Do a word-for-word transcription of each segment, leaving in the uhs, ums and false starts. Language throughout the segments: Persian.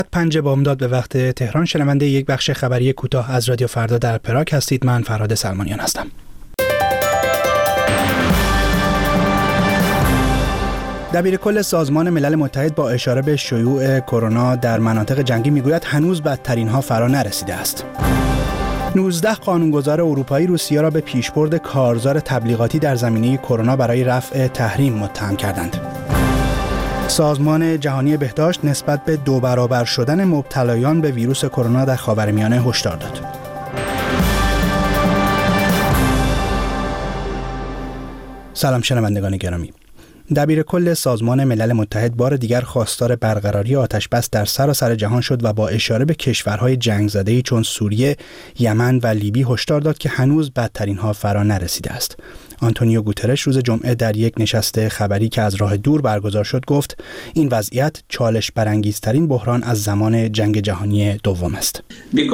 پنج بامداد به وقت تهران، شنونده یک بخش خبری کوتاه از رادیو فردا در پراگ هستید. من فرهاد سلمانیان هستم. دبیرکل سازمان ملل متحد با اشاره به شیوع کرونا در مناطق جنگی میگوید هنوز بدترین ها فرا نرسیده است. نوزده قانونگذار اروپایی روسیه را به پیشبرد کارزار تبلیغاتی در زمینه کرونا برای رفع تحریم متهم کردند. سازمان جهانی بهداشت نسبت به دو برابر شدن مبتلایان به ویروس کرونا در خاورمیانه هشدار داد. سلام شنوندگان گرامی. دبیرکل سازمان ملل متحد بار دیگر خواستار برقراری آتش‌بس در سراسر جهان شد و با اشاره به کشورهای جنگ زده‌ای چون سوریه، یمن و لیبی هشدار داد که هنوز بدترین ها فرا نرسیده است. آنتونیو گوترش روز جمعه در یک نشست خبری که از راه دور برگزار شد گفت این وضعیت چالش برانگیزترین بحران از زمان جنگ جهانی دوم است.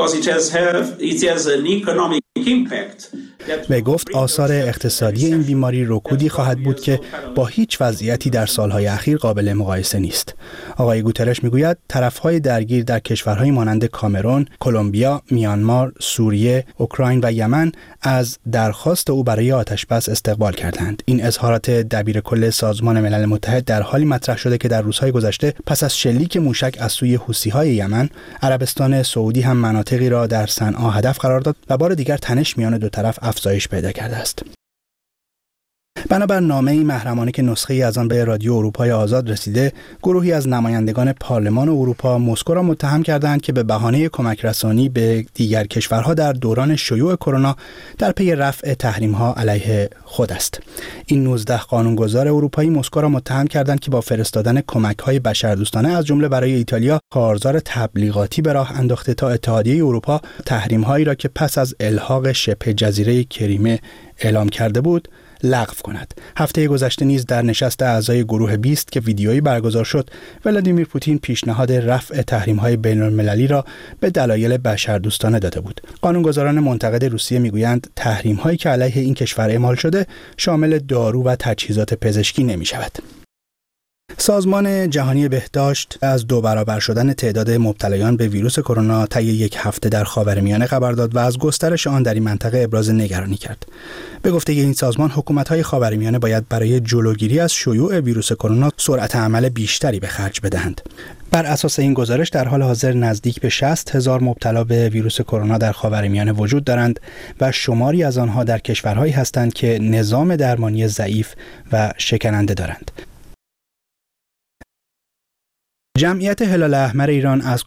و گفت آثار اقتصادی این بیماری رکودی خواهد بود که با هیچ وضعیتی در سالهای اخیر قابل مقایسه نیست. آقای گوترش میگوید طرفهای درگیر در کشورهای مانند کامرون، کلمبیا، میانمار، سوریه، اوکراین و یمن از درخواست او برای آتش‌بس استقبال کردند. این اظهارات دبیرکل سازمان ملل متحد در حالی مطرح شده که در روزهای گذشته پس از شلیک موشک از سوی حوثی‌های یمن، عربستان سعودی هم مناطقی را در صنعا هدف قرار داد و بار دیگر تنش میان دو طرف افزایش پیدا کرده است. بنابر نامه‌ای محرمانه که نسخه‌ای از آن به رادیو اروپای آزاد رسیده، گروهی از نمایندگان پارلمان اروپا مسکو را متهم کردند که به بهانه کمک رسانی به دیگر کشورها در دوران شیوع کرونا در پی رفع تحریم‌ها علیه خود است. این نوزده قانونگذار اروپایی مسکو را متهم کردند که با فرستادن کمک‌های بشردوستانه از جمله برای ایتالیا کارزار تبلیغاتی به راه انداخته تا اتحادیه اروپا تحریم‌هایی را که پس از الحاق شبه جزیره کریمه اعلام کرده بود لغو کند. هفته گذشته نیز در نشست اعضای گروه بیست که ویدیویی برگزار شد، ولادیمیر پوتین پیشنهاد رفع تحریم‌های بین‌المللی را به دلایل بشردوستانه داده بود. قانونگذاران منتقد روسیه میگویند تحریم‌هایی که علیه این کشور اعمال شده شامل دارو و تجهیزات پزشکی نمی‌شود. سازمان جهانی بهداشت از دو برابر شدن تعداد مبتلایان به ویروس کرونا طی یک هفته در خاورمیانه خبر داد و از گسترش آن در این منطقه ابراز نگرانی کرد. به گفته این سازمان، حکومت‌های خاورمیانه باید برای جلوگیری از شیوع ویروس کرونا سرعت عمل بیشتری به خرج بدهند. بر اساس این گزارش در حال حاضر نزدیک به شصت هزار مبتلا به ویروس کرونا در خاورمیانه وجود دارند و شماری از آنها در کشورهایی هستند که نظام درمانی ضعیف و شکننده دارند. جمعیت هلال احمر ایران از